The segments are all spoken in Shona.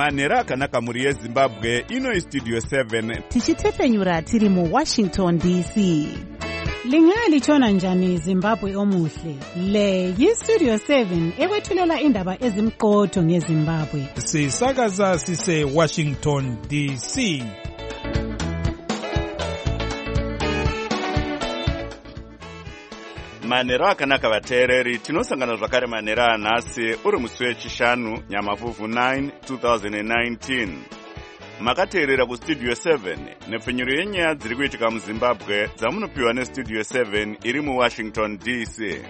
manhero akanaka muri yezimbabwe. Ino istudio 7 tichitefenyura tiri muWashington DC. Lingalitshona njani Zimbabwe omuhle? Le yiStudio 7 ekwethulela indaba ezimqotho ngeZimbabwe. Sisakaza sise Washington DC. manhero akanaka vateereri, tinosangana zvakare manhero anhasi uri musi wechishanu Nyamavhuvhu 9 2019. Makateerera kustudio 7 nepfenyuro yenyaya dziri kuitika muZimbabwe dzamunopiwa nestudio 7 iri muWashington DC.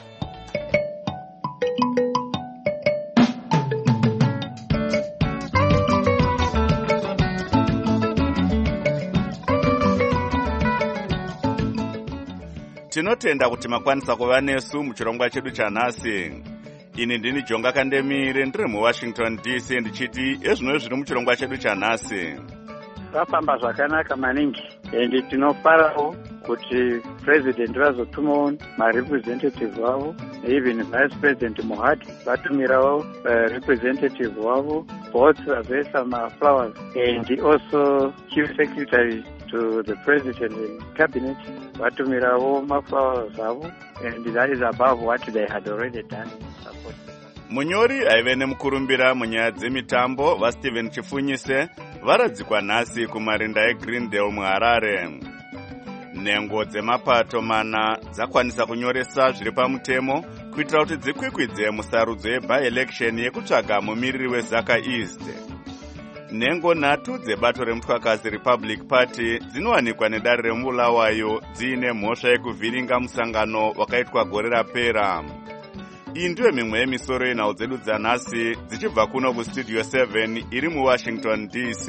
Tinotenda kuti makwanisa kuva nesu muchirongwa chedu chanhasi. Ini ndini Jonga Kandemire ndiri muWashington DC ndichiti ezvino zviri muchirongwa chedu chanhasi. Rafamba zvakanaka maningi ende tinofarawo kuti president vazotumawo marepresentative wavo, even vice president Mohadi vatumirawo representative wavo, both vazoisa maflowers, and also chief secretary to the president and cabinet vatumirawo maflowers avo, and that is above what they had already done. Munyori aive nemukurumbira munyaya dzemitambo vaSteven Chifunyise varadzikwa nhasi kumarinda eGreendale muHarare. Nhengo dzemapato mana dzakwanisa kunyoresa zviri pamutemo kuitira kuti dzikwikwidze musarudzo yeby-election yekutsvaga mumiriri weZaka East. Nhengo nhatu dzebato remutwakazi Republic Party dzinowanikwa nedare reMbulawayo dziine mhosva yekuvhiringa musangano wakaitwa gore rapera. Iyi ndiyo mimwe yemisoro yenhau dzedu dzanhasi dzichibva kuno kustudio 7 iri muWashington DC.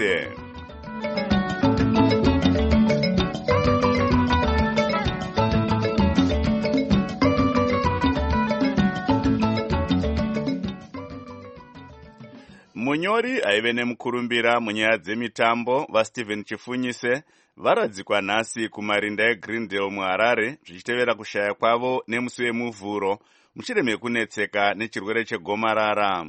Munyori aive nemukurumbira munyaya dzemitambo vaSteven Chifunyise varadzikwa nhasi kumarinda eGreendale muHarare zvichitevera kushaya kwavo nemusi wemuvhuro mushure mekunetseka nechirwere chegomarara.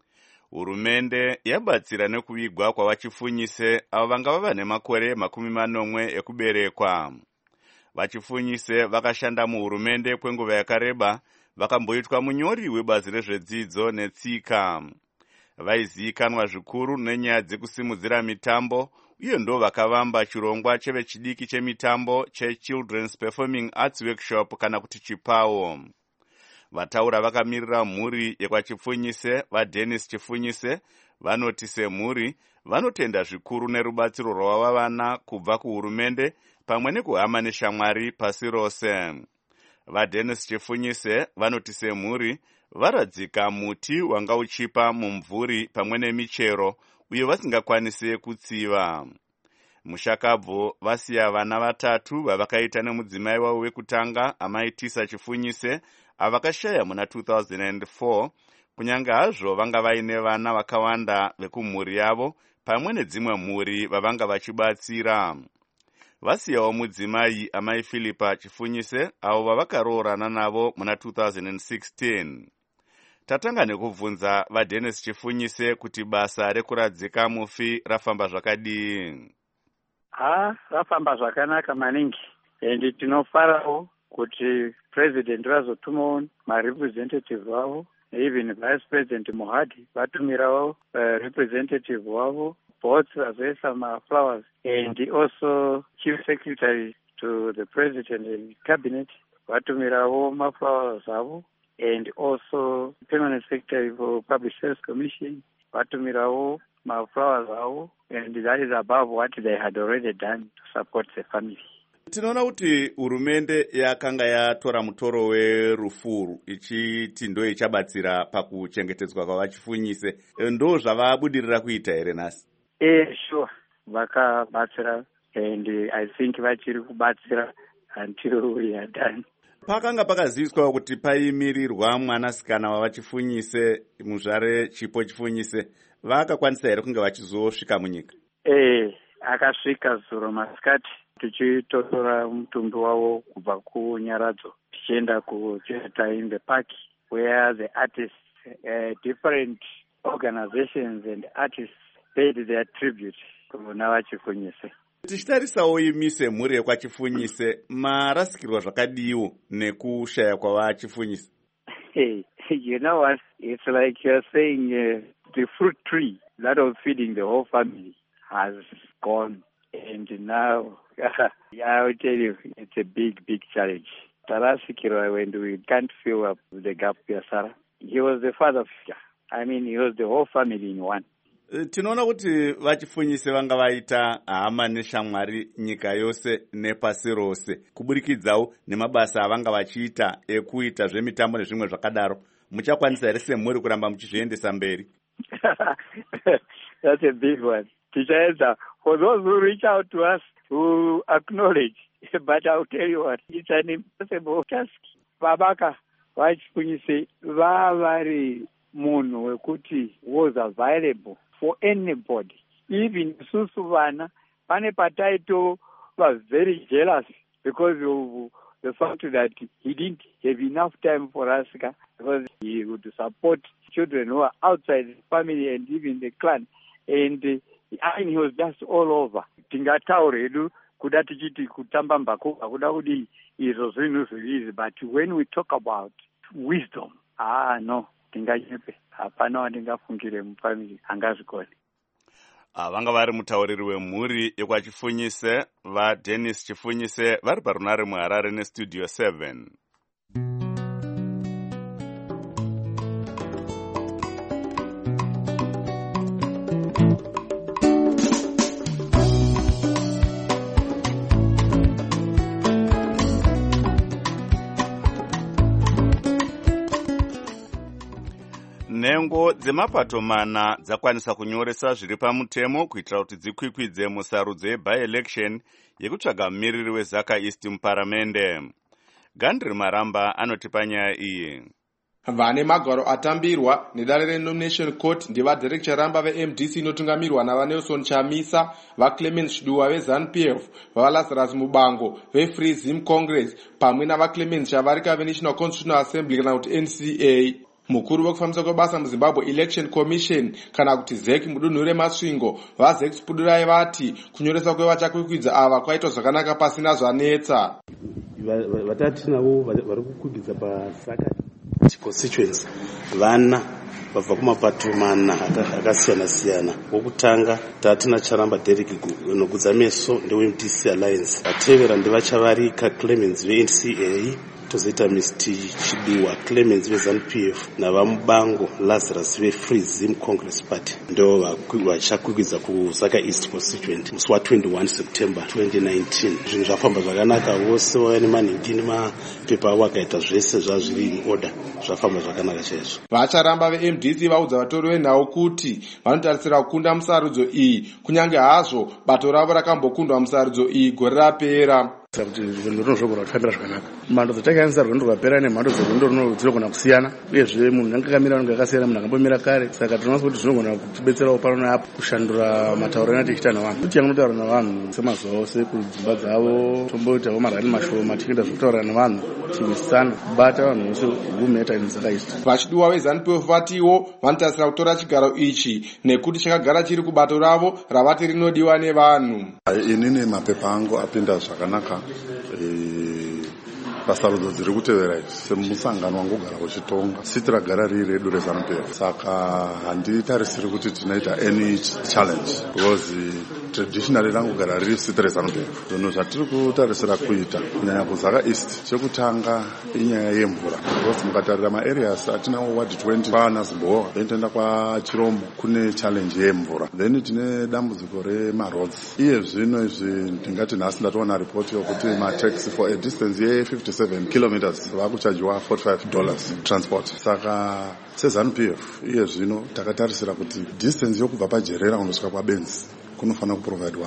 Hurumende yabatsira nekuvigwa kwavaChifunyise avo vanga vava nemakore 40 ekuberekwa. VaChifunyise vakashanda muhurumende kwenguva yakareba, vakamboitwa munyori webazi rezvedzidzo netsika. Vaizivikanwa zvikuru nenyaya dzekusimudzira mitambo uye ndo vakavamba chirongwa chevechidiki chemitambo cheChildren's Performing Arts Workshop kana kuti Chipawo. Vataura vakamirira mhuri yekwaChifunyise vaDennis Chifunyise vanoti semhuri vanotenda zvikuru nerubatsiro rwava vana kubva kuhurumende pamwe nekuhama neshamwari pasi rose. VaDennis Chifunyise vanoti semhuri varadzika muti wanga uchipa mumvuri pamwe nemichero uye vasingakwanisi kutsiva. Mushakabvu vasiya vana vatatu vavakaita nemudzimai wavo wekutanga amaitisa Chifunyise avakashaya muna 2004, kunyange hazvo vanga vaine vana vakawanda vekumhuri yavo pamwe nedzimwe mhuri vavanga vachibatsira. Vasiyawo mudzimai amai Philippa Chifunyise avo vavakaroorana navo muna 2016. Tatanga nekubvunza vaDennis Chifunyise kuti basa rekuradzika mufi rafamba zvakadii. Rafamba zvakanaka maningi ende tinofarawo kuti president vazotumawo marepresentative wavo, even vice president Mohadi vatumirawo representative wavo, both vazoisa maflowers, and also chief secretary to the president and cabinet vatumirawo maflowers avo, and also permanent secretary for public service commission vatumirawo maflowers avo, and that is above what they had already done to support the family. Tinoona kuti hurumende yakanga yatora mutoro werufuru ichiti ndo ichabatsira pakuchengetedzwa kwavaChifunyise. Ndo zvavabudirira kuita here nhasi? Sure, vakabatsira, and I think vachiri kubatsira until we are done. Pakanga pakaziviswa kuti paimirirwa mwanasikana wavaChifunyise, muzvare Chipo Chifunyise, vakakwanisa here kunge vachizosvika munyika? Akasvika zuro masikati tichitotora mutumbi wavo kubva kunyaradzo tichienda kucheta in the park where the artists, different organizations and artists paid their tribute kuna vachifunyise. Tichitarisawo imi semhuri yekwachifunyise, marasikirwa zvakadiwo nekushaya kwavachifunyise? Hey, you know what? It's like you're saying the fruit tree that was feeding the whole family has gone. And now, I will tell you, it's a big, big challenge. Tarasikirwa, when we can't fill up the gap, Sarah. He was the father figure. I mean, he was the whole family in one. Tinoona kuti vachifunyise vanga vaita hama neshamwari nyika yose nepasi rose kuburikidzawo nemabasa avanga vachiita ekuita zvemitambo nezvimwe zvakadaro. Muchakwanisa here semhuri kuramba muchizviendesa mberi? That's a big one. Tichaedza, for those who reach out to us, who acknowledge, but I'll tell you what, it's an impossible task. Babaka vachifunyise vavari munhu wekuti was available for anybody. Even isusu vana pane pataito was very jealous because of the fact that he didn't have enough time for us, because he would support children who are outside the family and even the clan. And I mean, he was just all over. Tingataure kuda tichiti kutamba mbakuka kuda kudi izvo zvinhu zvizvi, but when we talk about wisdom, no, tinganyepe hapana wandingafungire mufamily angazvikoni. Vanga vari mutauriri wemhuri yekwachifunyise vaDennis Chifunyise vari parunare muHarare neStudio 7. Nhengo dzemapato mana dzakwanisa kunyoresa zviri pamutemo kuitira kuti dzikwikwidze musarudzo yeby-election yekutsvaga mumiriri weZaka East muparamende. Gandri Maramba anotipa nyaya iyi. Vane magwaro atambirwa nedare reNomination Court ndeva-Derek Charamba veMDC inotungamirwa navaNelson Chamisa, vaClemens Chiduwa veZANU-PF, vaLazarus Mubango veFree Zim Congress pamwe navaClemens Chavarika veNational Constitutional Assembly kana kuti NCA. Mukuru wekufambisa kwebasa muZimbabwe Election Commission kana kuti ZEC mudunhu reMasvingo vaZEC Spudurai vati kunyoresa kwevachakwikwidza ava kwaitwa zvakanaka pasina zvanetsa. Vatati navo vari kukwidza paZaka constituency vana vabva kumapato mana akasiyana siyana. Wokutanga tatina Charamba Derek nogudza meso ndeweMDC Alliance, vatevera ndevaChavarika Clemens veNCA, tozoita Mr. Chiduwa Clemens veZANU-PF navaMubango Lazarus veFree Zim Congress Party ndo vachakwikidza kuZaka East constituent musi wa21 September 2019. Zvinhu zvafamba zvakanaka, vose vaya nemanhingi nemapepa avo akaita zvese zvazviri in order, zvafamba zvakanaka chaizvo. Vacharamba veMDC vaudza vatori venhau kuti vanotarisira kukunda musarudzo iyi kunyange hazvo bato ravo rakambokundwa musarudzo iyi gore rapera. Kuti rwendo runozvogona kufambira zvakanaka. Mhando dzatakayanisa rwendo rwapera nemhando dzerwendo dzinogona kusiyana, uyezve munhu angakamira vanenge akasiyana, munhu akambomira kare. Saka tinoona kuti zvinogona kutibetserawo pano neapo kushandura matauriro atichita navanhu. Kuti anotaura navanhu semazuva ose kudzimba dzavo, tomboitawo marani mashoma tichienda zvekutaura navanhu, tichiwisana kubata vanhu vose gumeta nezakaita. Vachiduwa veZANU-PF vatiwo vanotarisira kutora chigaro ichi nekuti chakagara chiri kubato ravo ravati rinodiwa nevanhu. Inini mapepa angu apinda zvakanaka pasarudzo dziri kutevera idzi semusangano wangogara uchitonga siti ragara riri redu reZANU-PF. Saka handitarisiri kuti tinoita any challenge because traditionally rangogara riri siti reZANU-PF. Zvinhu zvatiri kutarisira kuita kunyanya kuZaka East, chekutanga inyaya yemvura, because mukatarira maareas atinawo ward 20 kwaNazimbowa, then toenda kwaChirombo kune challenge yemvura, then tine dambudziko remaroads. Iye zvino izvi ndingati nhasi ndatoona report yokuti mataxi for a distance ye57 kilometers vakuchajiwa $45 transport. Saka seZANU-PF iye zvino takatarisira kuti distance yokubva paJerera kunosvika kwaBenzi kunofanira kuprovidwa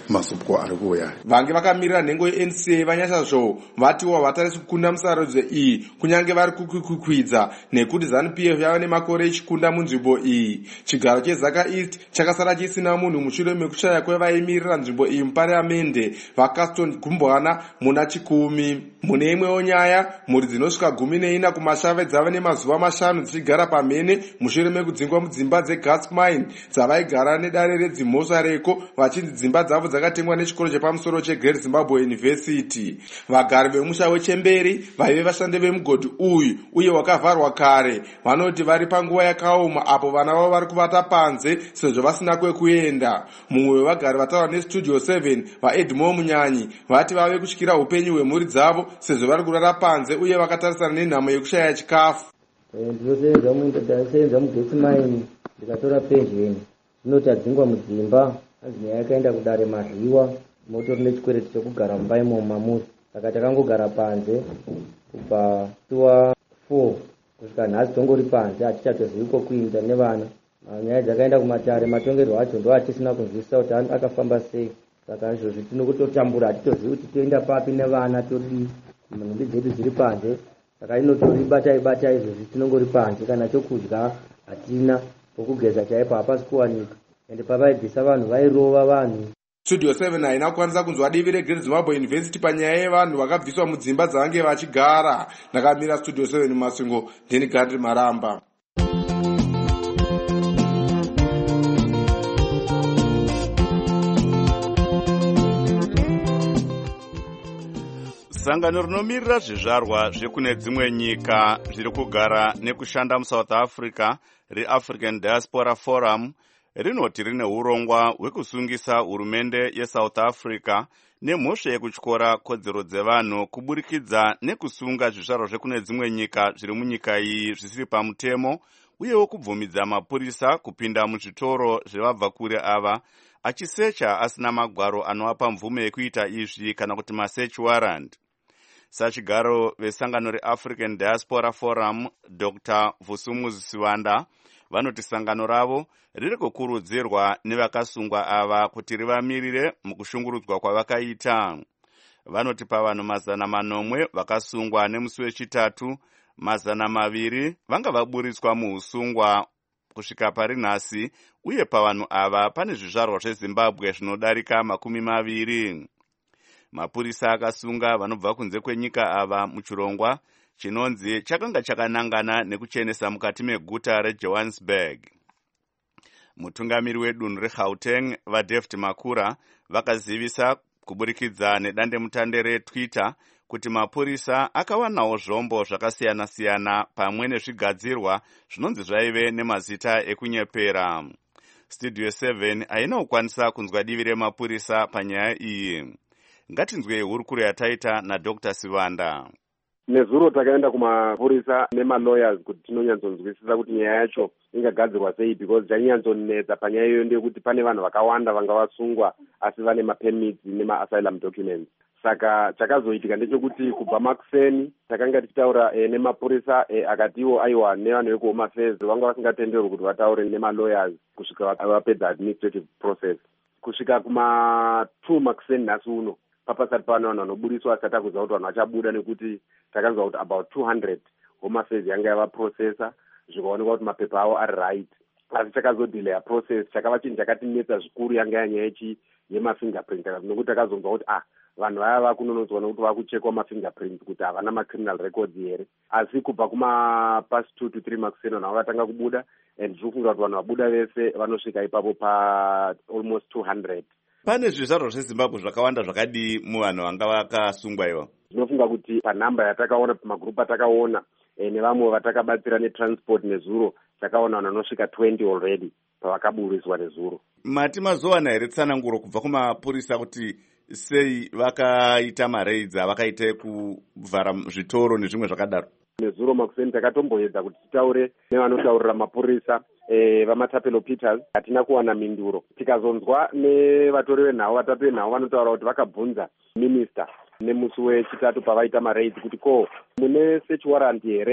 mazupko ari kuuya. Vange vakamirira nhengo yeNCA vanyasazvo vatiwo vatarisi kukunda musarudzo iyi kunyange vari kukwidza nekuti ZANU-PF yava nemakore ichikunda munzvimbo iyi. Chigaro cheZaka East chakasara chisina munhu mushure mekushaya kwevaimirira nzvimbo iyi muparamende vaCaston Gumbwana muna chikumi. Mune imwewo nyaya, mhuri dzinosvika 14 kumashave dzava nemazuva 5 dzichigara pamhene mushure mekudzingwa mudzimba dzegas mine dzavaigara nedare redzimhosva reko vachinzi dzimba dzavo dzakatengwa nechikoro chepamusoro cheGreat Zimbabwe University. Vagari vemusha wechemberi vaive vashandi vemugodhi uyu uye wakavharwa kare vanoti vari panguva yakaoma apo vana vavo vari kuvata panze sezvo vasina kwekuenda. Mumwe wevagari vataura neStudio 7 vaEdmo Munyanyi vati vave kutyira upenyu hwemhuri dzavo sezvo vari kurara panze uye vakatarisana nenhamo yekushaya chikafu. Ndinosenza mugetsi maini ndikatora pensheni zvinoti adzingwa mudzimba hanzi nyaya yakaenda kudare mazviwa motori nechikwereti chekugara mumba imomo mamuri saka takangogara panze kubva tuwa 4 kusvika nhasi tongori panze hatichatozivi kokuinda nevana. Nyaya dzakaenda kumatare matongerwo acho ndo hatisina kunzwisisa kuti akafamba sei, saka izvozvi tinokutotambura hatitozivi kuti toenda papi nevana todii, nhumbi dzedu dziri panze saka inotori batai izvozvi tinongori panze kana chokudya hatina, pokugeza chaipo hapasi kuwanika ende pavaibvisa vanhu vairova vanhu. Studio 7 haina kukwanisa kunzwa divi reGreat Zimbabwe University panyaya yevanhu vakabviswa mudzimba dzavange vachigara. Ndakamira Studio 7 mumasvingo ndini Gandhi Maramba. Sangano rinomirira zvizvarwa zvekune dzimwe nyika zviri kugara nekushanda muSouth Africa reAfrican Diaspora Forum rinoti rine urongwa hwekusungisa hurumende yeSouth Africa nemhosva yekutyora kodzero dzevanhu kuburikidza nekusunga zvizvarwa zvekune dzimwe nyika zviri munyika iyi zvisiri pamutemo, uyewo kubvumidza mapurisa kupinda muzvitoro zvevabva kure ava achisecha asina magwaro anovapa mvume yekuita izvi kana kuti masearch warrant. Sachigaro vesangano reAfrican Diaspora Forum Dr. Vusumuzi Siwanda vanoti sangano ravo riri kukurudzirwa nevakasungwa ava kuti rivamirire mukushungurudzwa kwavakaita. Vanoti pavanhu 900 vakasungwa nemusi wechitatu, 200 vanga vaburitswa muusungwa kusvika pari nhasi, uye pavanhu ava pane zvizvarwa zveZimbabwe zvinodarika 20. Mapurisa akasunga vanobva kunze kwenyika ava muchirongwa chinonzi chakanga chakanangana nekuchenesa mukati meguta reJohannesburg. Mutungamiri wedunhu reGauteng vaDavid Makura vakazivisa kuburikidza nedandemutande reTwitter kuti mapurisa akawanawo zvombo zvakasiyana-siyana pamwe nezvigadzirwa zvinonzi zvaive nemazita ekunyepera. Studio 7 haina kukwanisa kunzwa divi remapurisa panyaya iyi. Ngatinzwe hurukuro yataita naDr. Siwanda. Nezuro takaenda kumapurisa nemalawyers kuti tinonyanzonzwisisa kuti nyaya yacho ingagadzirwa sei, because zvanyanzonetsa panyaya iyoyo ndeyekuti pane vanhu vakawanda vanga vasungwa asi vane mapermits nemaasylum documents. Saka chakazoitika ndechekuti kubva makuseni takanga tichitaura nemapurisa akatiwo aiwa nevanhu vekuhome affairs vanga vasingatenderwi kuti vataure nemalawyers kusvika vapedza administrative process. Kusvika kuma2 makuseni nhasi uno papasati pano vanhu vanoburiswa asati akuziva kuti vanhu vachabuda, nekuti takanzwa kuti about 200 home affairs yanga yavaprocessa zvikaonekwa kuti mapepa avo ari right, asi chakazodilaya process. Chakava chinhu chakatinetsa zvikuru yanga yanyaya yemafingerprint, nekuti takazonzwa kuti vanhu vaya vakunonodzwa nekuti vakuchekwa mafingerprints kuti havana macriminal records here, asi kubva kumapasi 2 to 3 makuseni vanhu vakatanga kubuda, and ndiri kufunga kuti vanhu vabuda vese vanosvika ipapo pa almost 200. Pane zvizvarwa zveZimbabwe zvakawanda zvakadii muvanhu vanga vakasungwa ivo? Ndinofunga kuti panhamba yatakaona pamagrupu atakaona nevamwe vatakabatsira netransport nezuro takaona vanhu vanosvika 20 already pavakaburiswa nezuro. Mati mazowana here tsananguro kubva kumapurisa kuti sei vakaita maraids avakaita kuvhara zvitoro nezvimwe zvakadaro? Nezuro makuseni takatomboedza kuti titaure nevanotaurira mapurisa vaMatapelo Peters, hatina kuwana minduro. Tikazonzwa nevatori venhau, vatatu venhau vanotaura kuti vakabvunza minister nemusi wechitatu pavaita maraids kuti ko mune search warrant here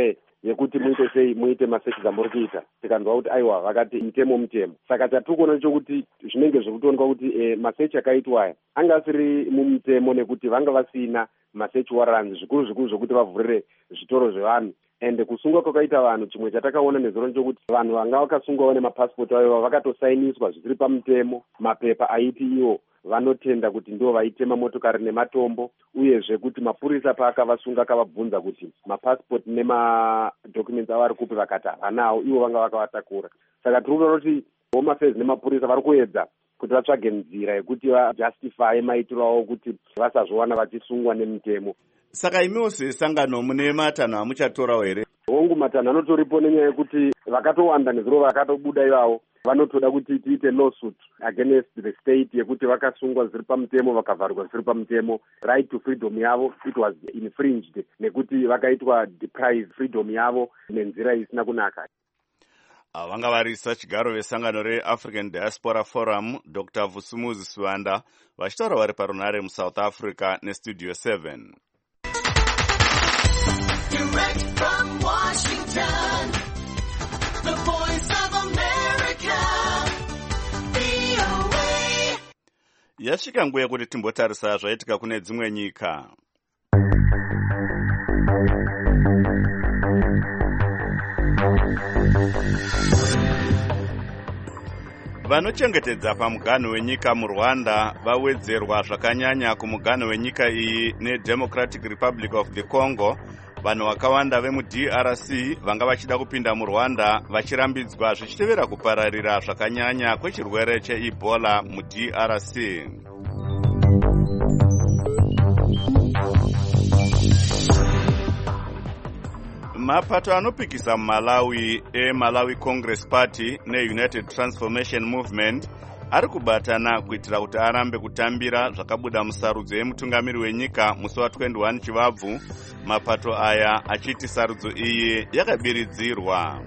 yekuti muite sei, muite masechi dzamuri kuita. Tikanzwa kuti aiwa vakati mutemo. Saka chatiri kuona chokuti zvinenge zvekutoonekwa kuti masechi akaitwa aya anga asiri mumutemo nekuti vanga vasina masechi warrants zvikuru zvokuti vavhurire zvitoro zvevanhu. Ende kusungwa kwakaita vanhu, chimwe chatakaona nezuro chokuti vanhu vanga vakasungwawo nemapasipoti avo vakatosainiswa zvisiri pamutemo, mapepa aiti iwo vanotenda kuti ndo vaitema motokari nematombo, uyezve kuti mapurisa paakavasunga akavabvunza kuti mapasipoti nemadocuments avo ari kupi, vakati havanawo, ivo vanga vakavatakura. Saka tiri kuona kuti Home Affairs nemapurisa vari kuedza kuti vatsvage nzira yekuti vajustify maitiro avo kuti vasazvowana vachisungwa nemutemo. Saka imiwo sesangano mune matanho amuchatorawo here? Hongu matanho anotoripo nenyaya yekuti vakatowanda nezuro vakatobuda ivavo vanotoda kuti tiite lawsuit against the state yekuti vakasungwa zvisiri pamutemo vakavharwa zvisiri pamutemo. Right to freedom yavo it was infringed nekuti vakaitwa deprived freedom yavo nenzira isina kunaka. Vanga varisa chigaro vesangano reAfrican Diaspora Forum Dr. Vusumuzi Siwanda vachitaura vari parunare muSouth Africa neStudio 7. Direct from Washington, the voice of America, VOA. Yasvika nguva yekuti timbotarisa zvaitika kune dzimwe nyika. Vanochengetedza pamuganho wenyika muRwanda vawedzerwa zvakanyanya kumuganho wenyika iyi neDemocratic Republic of the Congo. Vanhu vakawanda vemuDRC vanga vachida kupinda muRwanda vachirambidzwa zvichitevera kupararira zvakanyanya kwechirwere cheEbola muDRC. Mapato anopikisa muMalawi eMalawi Congress Party neUnited Transformation Movement ari kubatana kuitira kuti arambe kutambira zvakabuda musarudzo yemutungamiri wenyika musi wa21 Chivabvu. Mapato aya achiti sarudzo iyi yakabiridzirwa.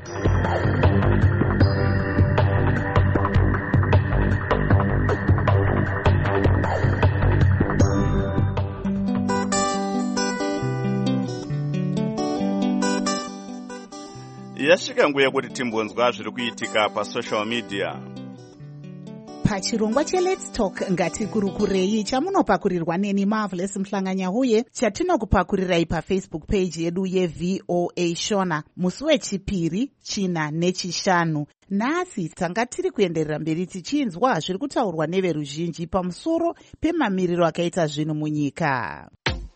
Yasvika nguva yekuti timbonzwa zviri kuitika pasocial media. Pachirongwa cheLet's Talk ngatikurukurei chamunopakurirwa neni Marvelous Mhlanganya huye chatinokupakurirai paFacebook page yedu yeVOA Shona musi wechipiri, china nechishanu. Nhasi tanga tiri kuenderera mberi tichinzwa zviri kutaurwa neveruzhinji pamusoro pemamiriro akaita zvinhu munyika.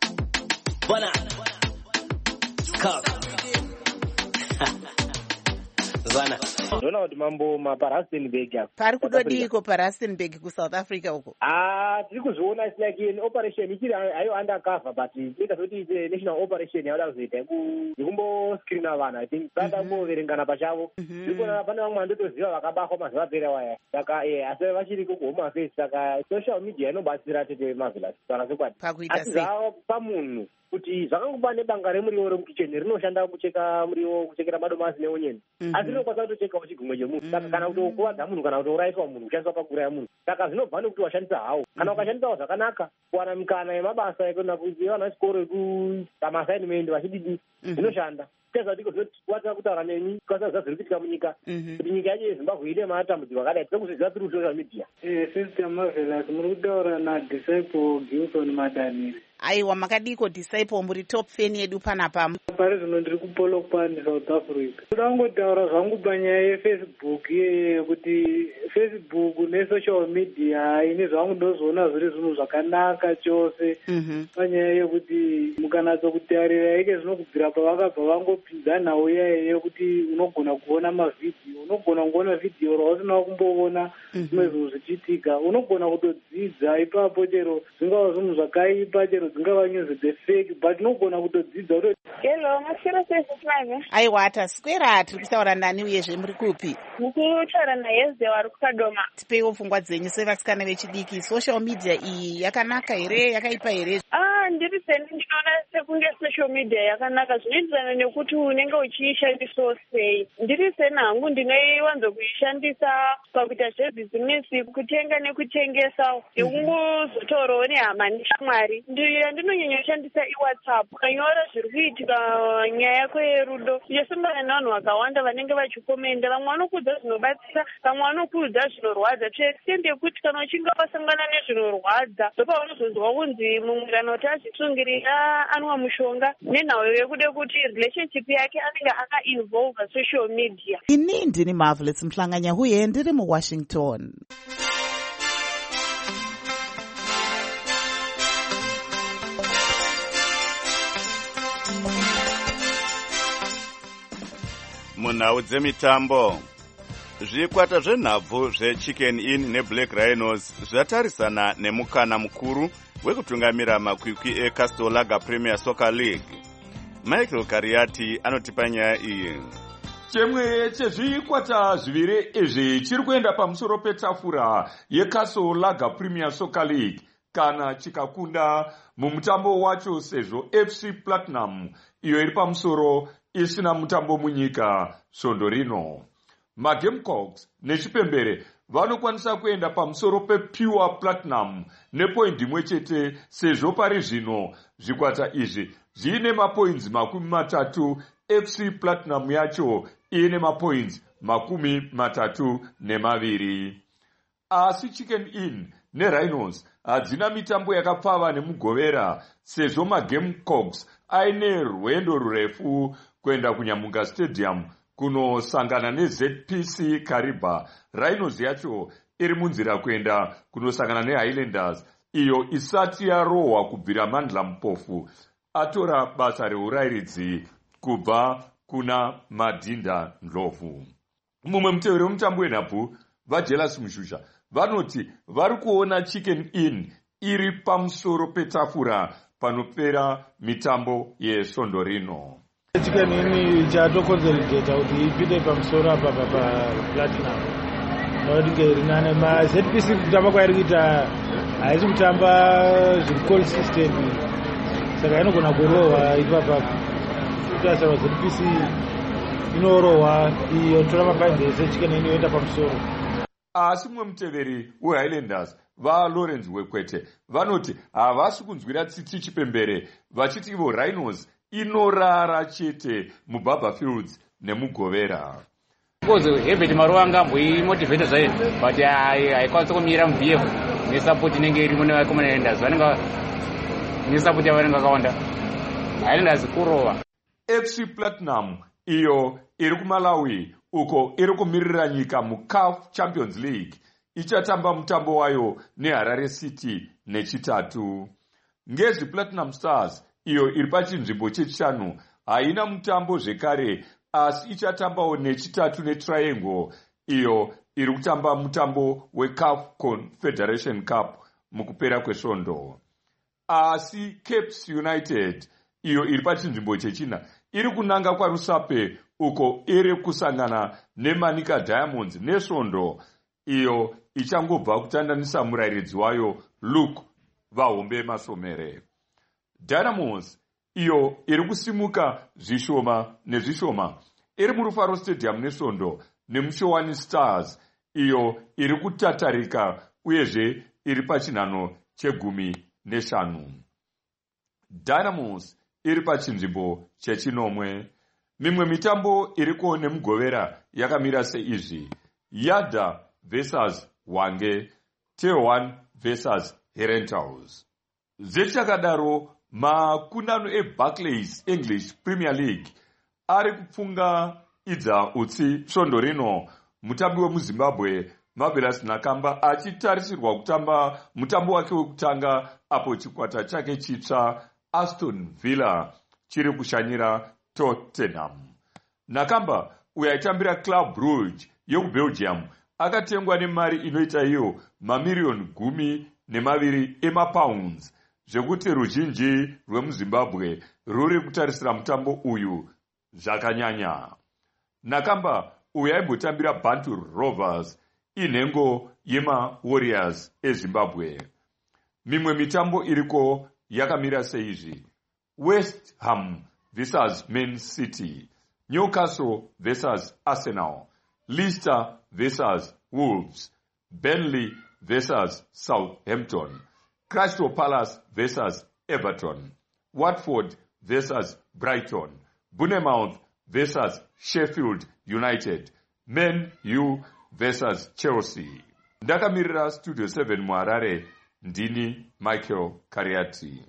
Ndona kuti mambo mapaRustenburg apo. Pari kudodiko paRustenburg kuSouth Africa uko? Tiri kuzviona it's like an operation ichiri hayo undercover but ita kuti national operation yauda kuzoita yekumboskirina vanhu. I think vada kumboverengana pachavo. Ndikuona pane vamwe vandotoziva vakabatwa mazuva apera waya. Saka asi vachiri kuHome Affairs. Saka social media inobatsira tete Marvelous. Saka zvokwadi. Asi zvavo pamunhu kuti zvakangoba nebanga remuriwo remukicheni rinoshanda kucheka muriwo, kuchekera madomasi neonyeni. Asi rinokwanisa kutochekawo chigumwe chemunhu. Saka kana kutokuvadza munhu kana kutourayiswa munhu kushandiswa pakuuraya munhu. Saka zvinobva nekuti washandisa hawo. Kana ukashandisawo zvakanaka kuwana mikana yemabasa ekuenda kuvana vechikoro ekutamasainment vachididi zvinoshanda. Kuwatira kutaura neni kwasaziva zviri kuitika munyika kuti nyika yacho yeZimbabwe ine matambudziko akadai tiri kuzviziva tiri social media. Sister Marvelous, muri kutaura naDisciple Gilson Madanire. Aiwa, makadiko Disciple, muri top fan yedu panapa. Pari zvino ndiri kuPolokwane South Africa. Toda kungotaura zvangu panyaya yeFacebook kuti Facebook nesocial media ine zvangu ndozoona zviri zvinhu zvakanaka chose panyaya yekuti mukanatso kutarira ike zvinokubvira pavakabva vangopinzana uya yekuti unogona kuona mavhidhiyo, unogona kuona vhidhiyo rausina kumboona zvimwe zvinhu zvichiitika, unogona kutodzidza ipapo chero zvingava zvinhu zvakaipa chero dzingava news dzefake but unogona kutodzidza kuti hello, maswera sezvimwe. Aiwa, taswera, tiri kutaura nani uyezve muri kupi? Mukutaura naYezde wari kuKadoma. Tipeiwo pfungwa dzenyu sevasikana vechidiki. Social media iyi yakanaka here, yakaipa here? Ndiri seni ndinoona kunge social media yakanaka zvinoenderana nekuti unenge uchiishandisa sei. Ndiri senhangu ndinoiwanza kuishandisa pakuita zvebhizinesi, kutenga nekutengesa, nekungozotorawo nehama neshamwari. Ndinonyanyoshandisa iWhatsApp, ukanyora zviri kuitika nyaya yako yerudo, uchisangana nevanhu vakawanda vanenge vachikomenda. Vamwe vanokuudza zvinobatsira, vamwe vanokuudza zvinorwadza, to extent yekuti kana uchinge wasangana nezvinorwadza ndopaunozonzwa kunzi mumwe kana kuti azvitsungirira anwa mushonga nenhau yekude kuti relationship yake anenge akainvolva social media. Ini ndini Marvelous Mhlanganya-Huye ndiri muWashington. Munhau dzemitambo, zvikwata zvenhabvu zveChicken Inn neBlack Rhinos zvatarisana nemukana mukuru wekutungamira makwikwi eCastle Lager Premier Soccer League. Michael Kariati anotipa nyaya iyi. Chimwe chezvikwata zviviri izvi chiri kuenda pamusoro petafura yeCastle Lager Premier Soccer League kana chikakunda mumutambo wacho, sezvo FC Platinum iyo iri pamusoro isina mutambo munyika svondo rino. MaGamecocks nechipembere vanokwanisa kuenda pamusoro pePure Platinum nepoindi imwe chete, sezvo pari zvino zvikwata izvi zviine mapoints 30, FC Platinum yacho ine mapoints 32. Asi Chicken Inn neRhinos hadzina mitambo yakapfava nemugovera, sezvo MaGamecocks aine rwendo rurefu kuenda kuNyamunga Stadium kunosangana neZPC Kariba. Rhinos yacho iri munzira kuenda kunosangana neHighlanders, iyo isati yarohwa kubvira Mandla Mupofu atora basa reurairidzi kubva kuna Madinda Ndlovu. Mumwe muteveri wemutambo wenhabvu, vaJealous Mushusha vanoti vari kuona Chicken Inn iri pamusoro petafura panopera mitambo yesvondo rino. Chicken Inn chatokonzeredzeta kuti ipinde pamusoro apa paPlatinum. Nokuti ngerinane maZPC kutamba kwairi kuita haisi kutamba zviri consistent, saka inogona kurohwa ipapapo. Kutasava ZPC inorohwa iyo tora mapoints ese, Chicken Inn yoenda pamusoro. Asi mumwe muteveri weHighlanders vaLawrence Wekwete vanoti havasi kunzwira tsitsi chipembere, vachiti ivo Rhinos inorara chete muBarber Fields nemugovera. Because Herbert Maruwa angamboimotivheta zvayo, but haikwanisa kumira muBF nesapoti inenge irimo nevaHighlanders vanenge nesapoti yavanenge vakawanda. Highlanders kurova. FC Platinum iyo iri kuMalawi uko iri kumirira nyika muCAF Champions League ichatamba mutambo wayo neHarare City nechitatu. Ngezi Platinum Stars iyo iri pachinzvimbo chechishanu haina mutambo zvekare, asi ichatambawo nechitatu neTriangle iyo iri kutamba mutambo weCAF Confederation Cup mukupera kwesvondo. Asi Capes United iyo iri pachinzvimbo chechina iri kunanga kwaRusape uko iri kusangana neManika Diamonds nesvondo iyo ichangobva kutandanisa murairidzi wayo Luke Vahombe Masomere. Dynamos iyo iri kusimuka zvishoma nezvishoma iri muRufaro Stadium nesvondo neMushowani Stars iyo iri kutatarika uyezve iri pachinhano che15. Dynamos iri pachinzvimbo chechinomwe. Mimwe mitambo iriko nemugovera yakamira seizvi: Yada versus Wange, T1 versus Herentals. Zvichakadaro, makundano eBarclays English Premier League ari kupfunga idza utsi svondo rino, mutambi wemuZimbabwe Marvelous Nakamba achitarisirwa kutamba mutambo wake wekutanga apo chikwata chake chitsva Aston Villa chiri kushanyira Tottenham. Nakamba uyo aitambira Club Brugge yekuBelgium akatengwa nemari inoita iyo mamiriyoni 12 emapounds, zvekuti ruzhinji rwemuZimbabwe ruri kutarisira mutambo uyu zvakanyanya. Nakamba uyo aimbotambira Bantu Rovers, inhengo yeMaWarriors eZimbabwe. Mimwe mitambo iriko yakamira seizvi: West Ham versus Man City, Newcastle versus Arsenal, Leicester versus Wolves, Burnley versus Southampton, Crystal Palace versus Everton, Watford versus Brighton, Bournemouth versus Sheffield United, Man U versus Chelsea. Ndakamirira Studio 7 muHarare, ndini Michael Kariati.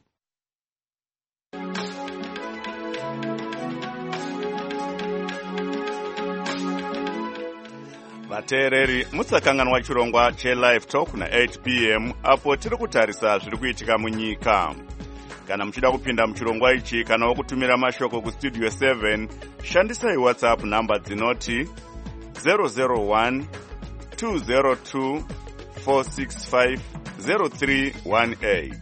vateereri musakanganwa chirongwa chelive talk na 8 pm apo tiri kutarisa zviri kuitika munyika. Kana muchida kupinda muchirongwa ichi kana wokutumira mashoko kustudio 7, shandisai whatsapp namba dzinoti 001 202 465 0318.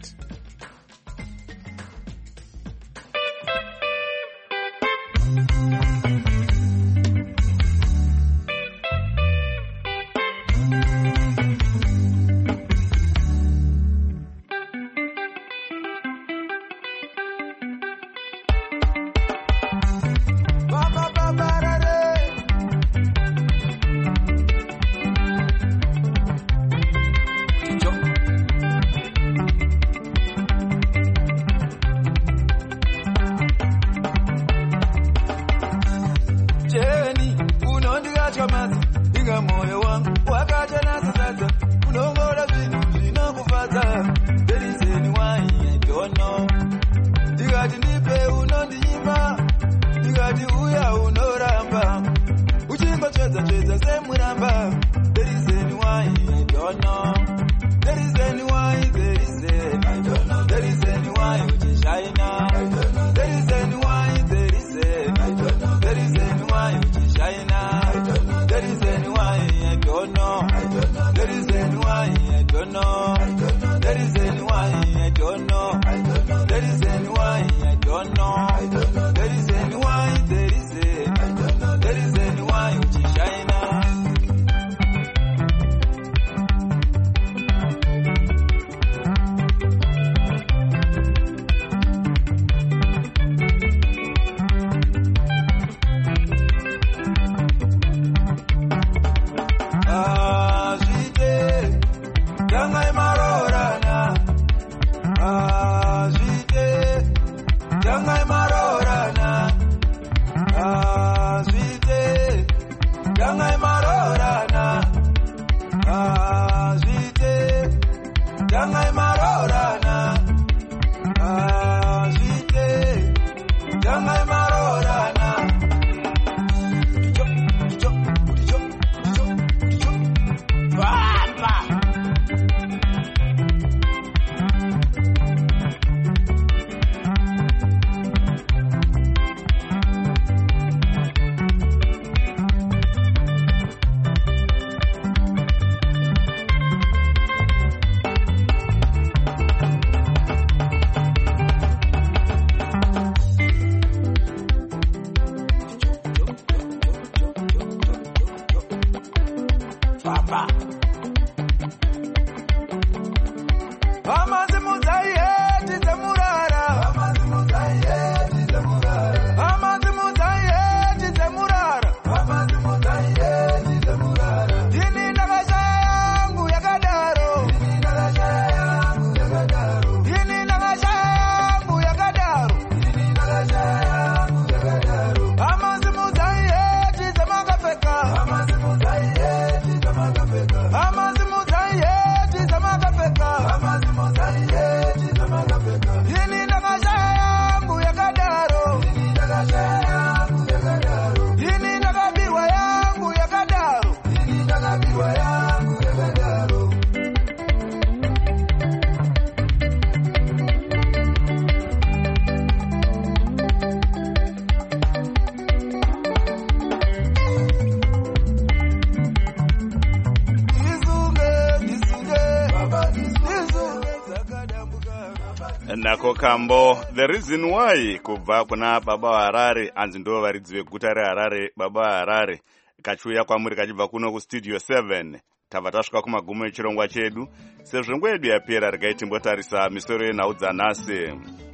Nako kambo the reason why kubva kuna baba waHarare anzi ndo varidzi veguta reHarare baba waHarare kachiuya kwamuri kachibva kuno kustudio 7 tabva tasvika kumagumo echirongwa chedu sezvo nguva yedu yapera regai timbotarisa misoro yenhau dzanhasi.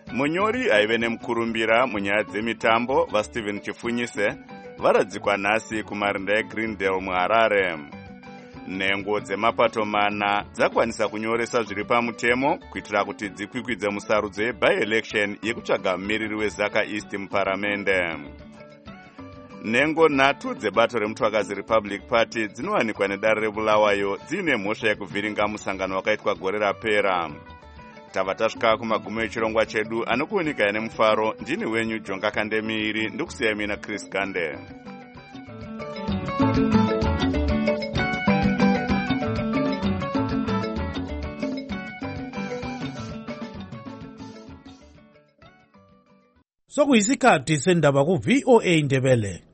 munyori aive nemukurumbira munyaya dzemitambo vasteven chifunyise varadzikwa nhasi kumarinda eGreendale muHarare. Nhengo dzemapato mana dzakwanisa kunyoresa zviri pamutemo kuitira kuti dzikwikwidze musarudzo yeby-election yekutsvaga mumiriri weZaka East muparamende. Nhengo nhatu dzebato remutwakazi Republic Party dzinowanikwa nedare reBulawayo dziine mhosva yekuvhiringa musangano wakaitwa gore rapera. Tava tasvika kumagumo echirongwa chedu anokuunika nemufaro. Ndini wenyu Jonga Kandemiiri ndikusiya mina Chris Gande. Sokuyisikhathi sendaba ku VOA Ndebele.